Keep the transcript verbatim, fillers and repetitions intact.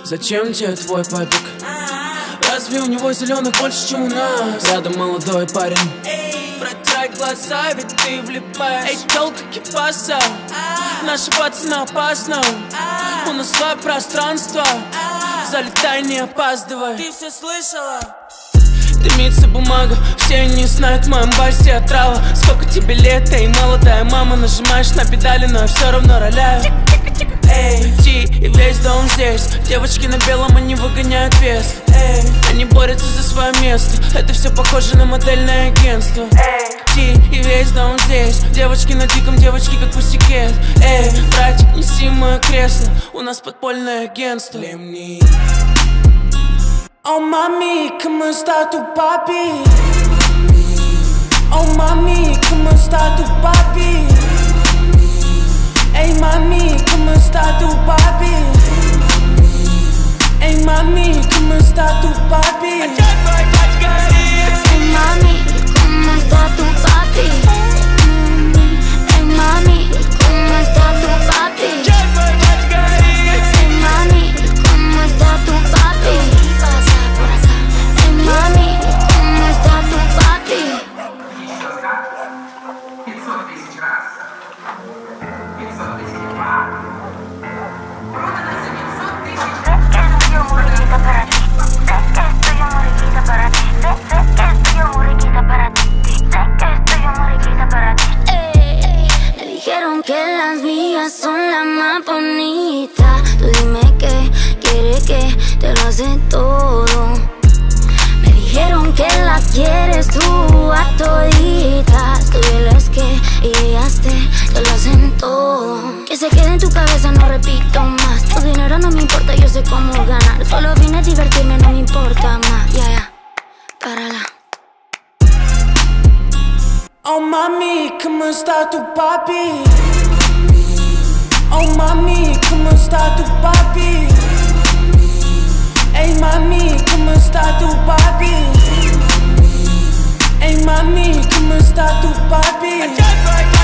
Зачем тебе твой папик? Разве у него зеленых больше, чем у нас? Рядом молодой парень. Протрай глаза, ведь ты влипаешь. Эй, тёлка кипаса, наши пацаны опасно. У нас свое пространство, залетай, не опаздывай. Ты все слышала? Дымится бумага, все не знают, в моем басе отрава. Сколько тебе лет, эй, молодая мама? Нажимаешь на педали, но я все равно роляю. Эй, ти, и весь дом здесь. Девочки на белом, они выгоняют вес. Эй, они борются за свое место. Это все похоже на модельное агентство. Эй, ти, и весь дом здесь. Девочки на диком, девочки как пусикет. Эй, братик, неси мое кресло. У нас подпольное агентство. Oh mami, ¿cómo está tu papi? Oh mami, ¿cómo está tu papi? Ey mami, ¿cómo está tu papi? Ey mami, ¿cómo está tu papi? Ey mami, ¿cómo está tu papi? Ey mami, ¿cómo está tu papi? Ey mami, ¿cómo está tu papi? Ey mami, ¿cómo está tu papi? Me dijeron que las mías son las más bonitas. Tú dime que quiere que te lo hace todo. Me dijeron que la quieres tú a toditas. Tú diles que ellas te, te lo hacen todo. Que se quede en tu cabeza, no repito más. Tu dinero no me importa, yo sé cómo ganar. Solo vine a divertirme, no me importa más. Ya, yeah, ya, yeah. Párala. Oh mami, ¿cómo está tu papi? Oh mami, ¿cómo está tu papi? Ey mami, ¿cómo está tu papi? Ey mami, ¿cómo está tu papi?